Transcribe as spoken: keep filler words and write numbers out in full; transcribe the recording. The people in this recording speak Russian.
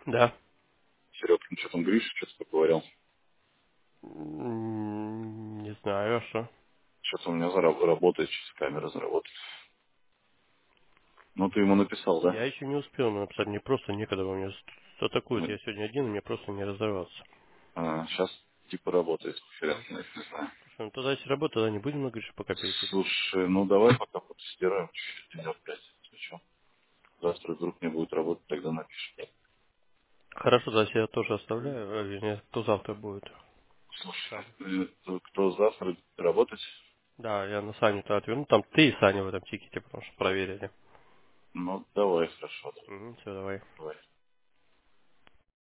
Да. Серег, ну что там, Гриша, что-то поговорил. М, Не знаю, а что. Что-то у меня зараб- работает, сейчас камера заработает. Ну, ты ему написал, да? Я еще не успел написать, мне просто некогда, у меня что атакует. Ну, Я сегодня один, и мне просто не разорваться. а, сейчас типа работает. Хрен М. знает, не знаю. Слушай, ну тогда если работа, тогда не будем на Грише пока перекидывать. Слушай, ну давай пока потестируем чуть-чуть идет пять. Что? Завтра вдруг не будет работать, тогда напишем. Хорошо, да, я тоже оставляю, а, вернее, кто завтра будет. Слушай, Саня. э, кто завтра работать? Да, я на Саню-то отверну. Там ты и Саня в этом тикете, потому что проверили. Ну, давай, хорошо. Угу, все, давай. Давай.